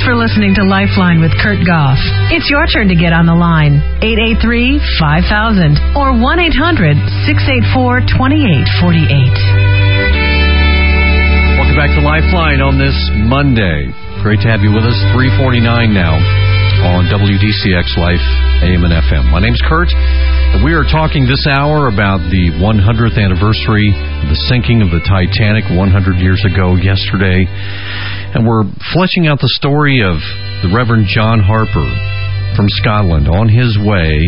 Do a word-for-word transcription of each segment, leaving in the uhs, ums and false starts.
for listening to Lifeline with Kurt Goff. It's your turn to get on the line. eight eight three, five thousand or one eight hundred, six eight four, two eight four eight. Welcome back to Lifeline on this Monday. Great to have you with us. three forty-nine now on W D C X Life, A M and F M. My name's Kurt, and we are talking this hour about the one hundredth anniversary of the sinking of the Titanic one hundred years ago yesterday. And we're fleshing out the story of the Reverend John Harper from Scotland on his way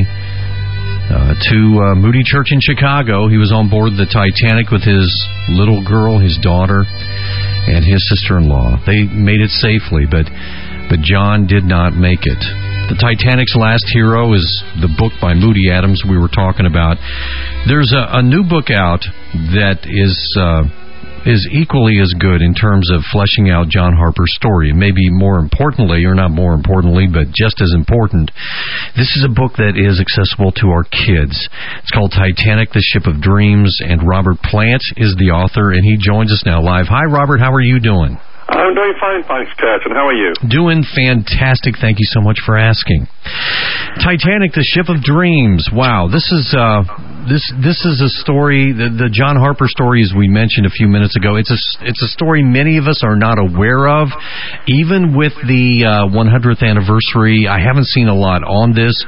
uh, to uh, Moody Church in Chicago. He was on board the Titanic with his little girl, his daughter, and his sister-in-law. They made it safely, but but John did not make it. The Titanic's Last Hero is the book by Moody Adams we were talking about. There's a, a new book out that is uh, is equally as good in terms of fleshing out John Harper's story. Maybe more importantly, or not more importantly, but just as important, this is a book that is accessible to our kids. It's called Titanic, the Ship of Dreams, and Robert Plant is the author, and he joins us now live. Hi, Robert. How are you doing? I'm doing fine, thanks, Kurt. And how are you? Doing fantastic. Thank you so much for asking. Titanic, the Ship of Dreams. Wow, this is uh, this this is a story. The, the John Harper story, as we mentioned a few minutes ago, it's a it's a story many of us are not aware of. Even with the uh, one hundredth anniversary, I haven't seen a lot on this.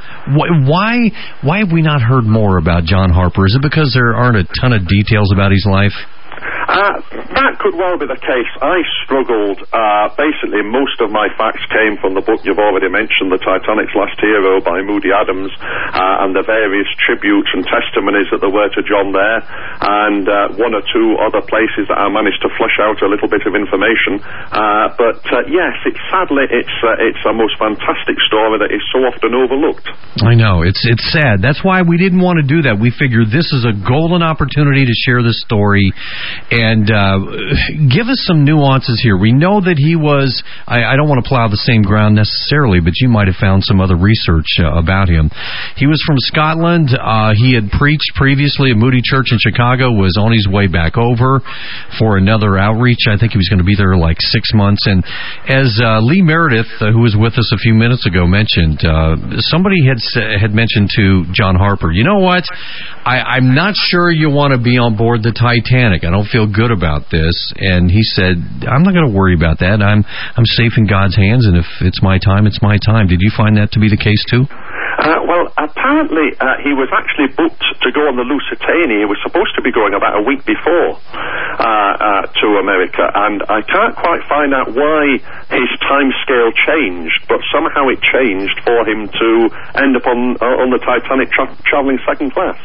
Why why have we not heard more about John Harper? Is it because there aren't a ton of details about his life? Uh, that could well be the case. I struggled. Uh, basically, most of my facts came from the book you've already mentioned, The Titanic's Last Hero by Moody Adams, uh, and the various tributes and testimonies that there were to John there, and uh, one or two other places that I managed to flesh out a little bit of information. Uh, but uh, yes, it's sadly it's uh, it's a most fantastic story that is so often overlooked. I know, it's it's sad. That's why we didn't want to do that. We figured this is a golden opportunity to share this story. And uh, give us some nuances here. We know that he was, I, I don't want to plow the same ground necessarily, but you might have found some other research uh, about him. He was from Scotland. Uh, he had preached previously at Moody Church in Chicago, was on his way back over for another outreach. I think he was going to be there like six months. And as uh, Lee Meredith, uh, who was with us a few minutes ago, mentioned, uh, somebody had had mentioned to John Harper, you know what, I, I'm not sure you want to be on board the Titanic. I don't feel good about this. And he said, I'm not going to worry about that. I'm I'm safe in God's hands, and if it's my time, it's my time. Did you find that to be the case too? Uh, well, apparently uh, he was actually booked to go on the Lusitania. He was supposed to be going about a week before uh, uh, to America, and I can't quite find out why his time scale changed, but somehow it changed for him to end up on uh, on the Titanic tra- traveling second class.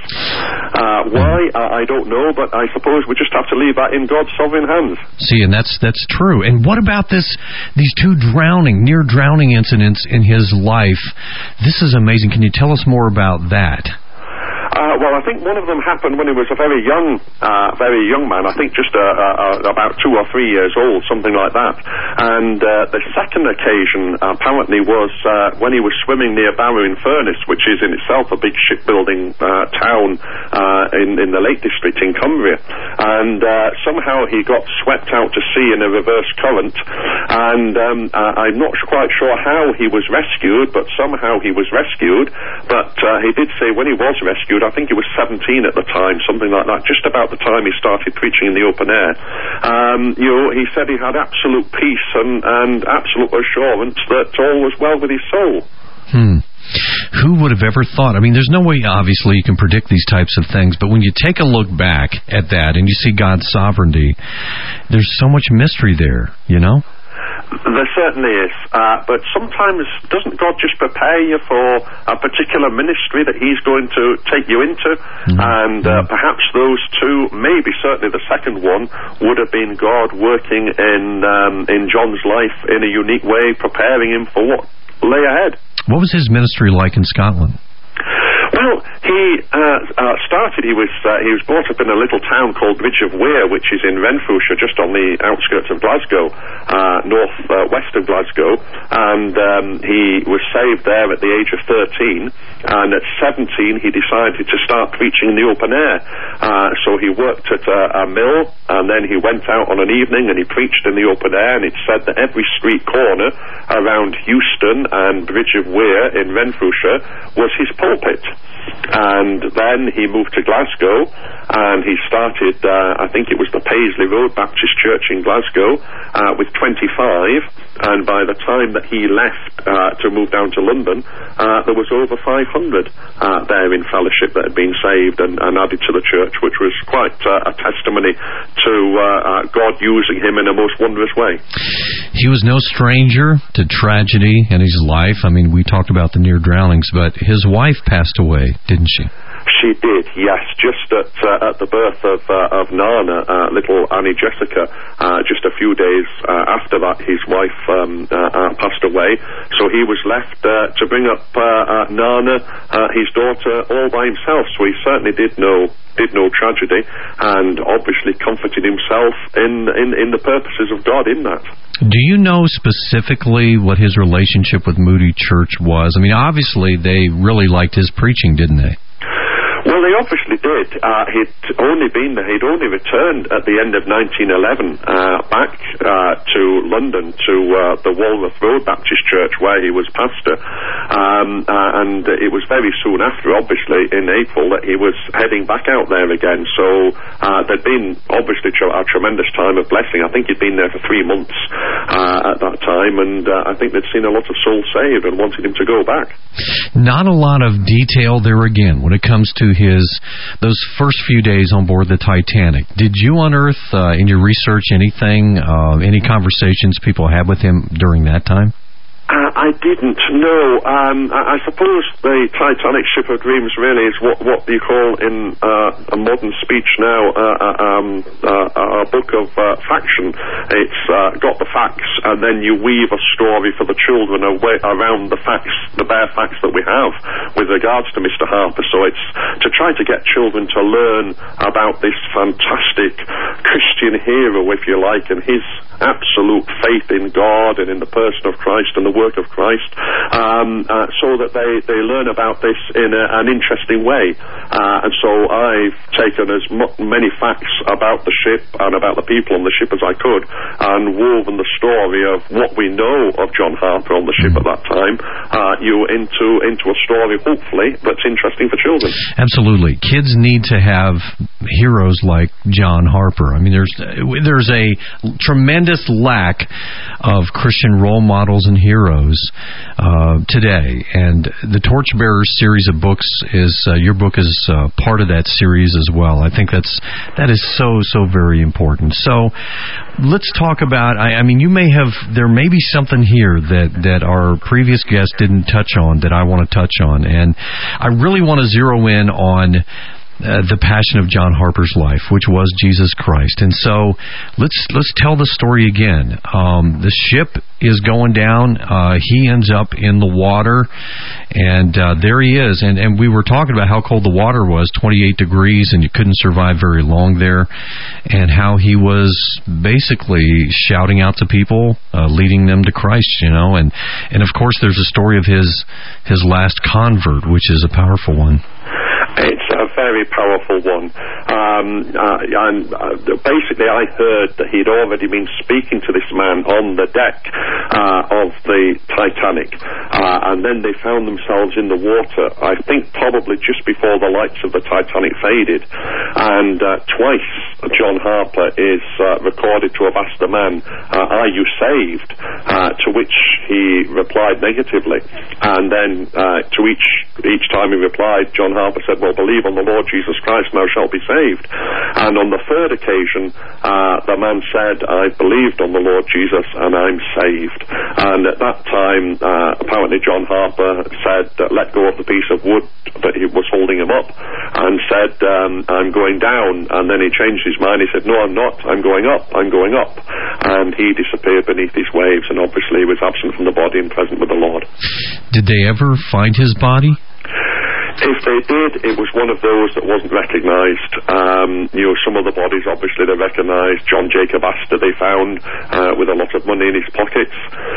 Uh, why? I, I don't know, but I suppose we just have to leave that in God's sovereign hands. See, and that's that's true. And what about this? These two drowning, near drowning incidents in his life. This is amazing. Can you tell us more about that? Uh, well, I think one of them happened when he was a very young, uh, very young man. I think just uh, uh, about two or three years old, something like that. And uh, the second occasion apparently was uh, when he was swimming near Barrow-in-Furness, which is in itself a big shipbuilding uh, town uh, in, in the Lake District in Cumbria. And uh, somehow he got swept out to sea in a reverse current. And um, uh, I'm not quite sure how he was rescued, but somehow he was rescued. But uh, he did say when he was rescued, I think he was seventeen at the time, something like that, just about the time he started preaching in the open air. Um, you know, he said he had absolute peace and, and absolute assurance that all was well with his soul. Hmm. Who would have ever thought? I mean, there's no way, obviously, you can predict these types of things, but when you take a look back at that and you see God's sovereignty, there's so much mystery there, you know? There certainly is, uh, but sometimes doesn't God just prepare you for a particular ministry that He's going to take you into? Mm-hmm. And uh, perhaps those two, maybe certainly the second one, would have been God working in um, in John's life in a unique way, preparing him for what lay ahead. What was his ministry like in Scotland? Well, Well, he uh, uh, started, he was uh, he was brought up in a little town called Bridge of Weir, which is in Renfrewshire, just on the outskirts of Glasgow, uh, north uh, west of Glasgow, and um, he was saved there at the age of thirteen, and at seventeen he decided to start preaching in the open air. Uh, so he worked at a, a mill, and then he went out on an evening and he preached in the open air, and it's said that every street corner around Euston and Bridge of Weir in Renfrewshire was his pulpit. And then he moved to Glasgow, and he started, uh, I think it was the Paisley Road Baptist Church in Glasgow, uh, with twenty-five, and by the time that he left uh, to move down to London, uh, there was over five hundred uh, there in fellowship that had been saved and, and added to the church, which was quite uh, a testimony to uh, uh, God using him in a most wondrous way. He was no stranger to tragedy in his life. I mean, we talked about the near drownings, but his wife passed away, didn't she? She did, yes. Just at uh, at the birth of uh, of Nana, uh, little Annie Jessica, uh, just a few days uh, after that, his wife um, uh, uh, passed away. So he was left uh, to bring up uh, uh, Nana, uh, his daughter, all by himself. So he certainly did know did know tragedy, and obviously comforted himself in, in, in the purposes of God in that. Do you know specifically what his relationship with Moody Church was? I mean, obviously they really liked his preaching, didn't they? Well, they obviously did. Uh, he'd only been there, he'd only returned at the end of nineteen eleven uh, back uh, to London, to uh, the Walworth Road Baptist Church, where he was pastor. Um, uh, and it was very soon after, obviously, in April, that he was heading back out there again. So uh, there'd been, obviously, a tremendous time of blessing. I think he'd been there for three months uh, at that time, and uh, I think they'd seen a lot of souls saved and wanted him to go back. Not a lot of detail there again when it comes to his those first few days on board the Titanic. Did you unearth uh, in your research anything, uh, any conversations people had with him during that time? Uh, I didn't know. Um, I, I suppose the Titanic Ship of Dreams really is what what you call in uh, a modern speech now uh, uh, um, uh, a book of uh, faction. It's uh, got the facts, and then you weave a story for the children away around the facts, the bare facts that we have with regards to Mister Harper. So it's to try to get children to learn about this fantastic Christian hero, if you like, and his absolute faith in God and in the person of Christ and the work of Christ, um, uh, so that they, they learn about this in a, an interesting way. Uh, and so I've taken as m- many facts about the ship and about the people on the ship as I could, and woven the story of what we know of John Harper on the ship at that time uh, you into into a story, hopefully, that's interesting for children. Absolutely. Kids need to have heroes like John Harper. I mean, there's there's a tremendous lack of Christian role models and heroes uh, today, and the Torchbearers series of books is uh, your book is uh, part of that series as well. I think that's that is so so very important. So let's talk about. I, I mean, you may have there may be something here that that our previous guest didn't touch on that I want to touch on, and I really want to zero in on Uh, the passion of John Harper's life, which was Jesus Christ. And so let's let's tell the story again. Um, the ship is going down. Uh, he ends up in the water, and uh, there he is. And, and we were talking about how cold the water was, twenty-eight degrees, and you couldn't survive very long there, and how he was basically shouting out to people, uh, leading them to Christ, you know. And, and of course, there's a story of his his last convert, which is a powerful one. It's a very powerful one. Um, uh, and uh, basically, I heard that he'd already been speaking to this man on the deck uh, of the Titanic, uh, and then they found themselves in the water, I think probably just before the lights of the Titanic faded. And uh, twice John Harper is uh, recorded to have asked the man, uh, are you saved? Uh, to which he replied negatively. And then uh, to each, each time he replied, John Harper said, well, believe on the Lord Jesus Christ and thou shalt be saved. And on the third occasion, uh, the man said, I believed on the Lord Jesus and I'm saved. And at that time, uh, apparently John Harper said, let go of the piece of wood that he was holding him up, and said, um, I'm going down. And then he changed his mind. He said, no, I'm not. I'm going up. I'm going up. And he disappeared beneath these waves, and obviously was absent from the body and present with the Lord. Did they ever find his body? If they did, it was one of those that wasn't recognised. Um, you know, some of the bodies, obviously, they recognised. John Jacob Astor they found uh, with a lot of money in his pockets.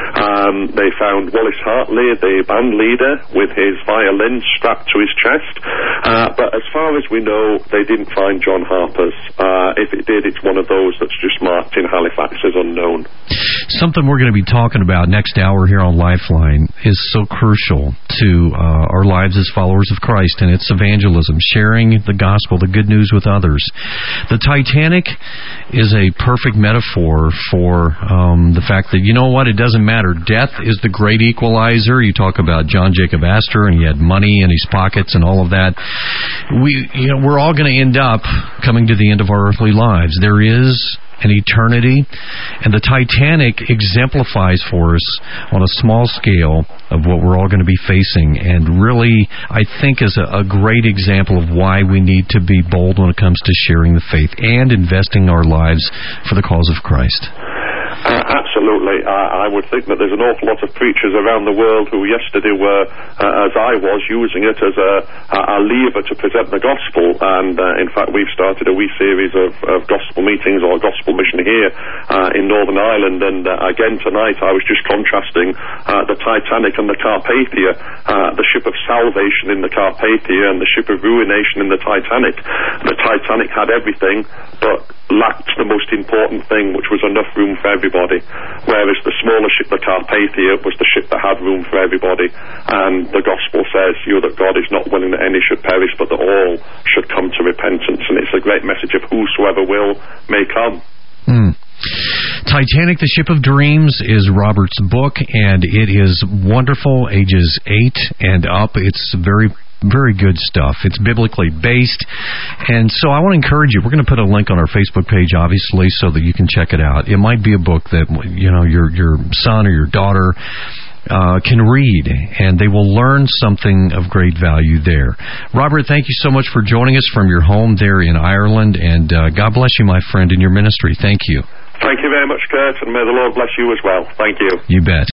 Um, they found Wallace Hartley, the band leader, with his violin strapped to his chest. Uh, but as far as we know, they didn't find John Harper's. Uh, if it did, it's one of those that's just marked in Halifax as unknown. Something we're going to be talking about next hour here on Lifeline is so crucial to uh, our lives as followers of Christ, and it's evangelism, sharing the gospel, the good news with others. The Titanic is a perfect metaphor for um, the fact that, you know what, it doesn't matter. Death is the great equalizer. You talk about John Jacob Astor, and he had money in his pockets and all of that. We, you know, we're all going to end up coming to the end of our earthly lives. There is an eternity, and the Titanic exemplifies for us on a small scale of what we're all going to be facing, and really, I think, is a, a great example of why we need to be bold when it comes to sharing the faith and investing our lives for the cause of Christ. Uh, absolutely. I, I would think that there's an awful lot of preachers around the world who yesterday were, uh, as I was, using it as a, a lever to present the gospel. And uh, in fact, we've started a wee series of, of gospel meetings or gospel mission here uh, in Northern Ireland. And uh, again tonight, I was just contrasting uh, the Titanic and the Carpathia, uh, the ship of salvation in the Carpathia and the ship of ruination in the Titanic. The Titanic had everything, but lacked the most important thing, which was enough room for everybody, whereas the smaller ship, the Carpathia, was the ship that had room for everybody. And the gospel says, you know, that God is not willing that any should perish, but that all should come to repentance. And it's a great message of whosoever will may come. Hmm. Titanic, the Ship of Dreams is Robert's book, and it is wonderful, ages eight and up. It's very Very good stuff. It's biblically based. And so I want to encourage you. We're going to put a link on our Facebook page, obviously, so that you can check it out. It might be a book that, you know, your your son or your daughter uh, can read, and they will learn something of great value there. Robert, thank you so much for joining us from your home there in Ireland, and uh, God bless you, my friend, in your ministry. Thank you. Thank you very much, Kurt, and may the Lord bless you as well. Thank you. You bet.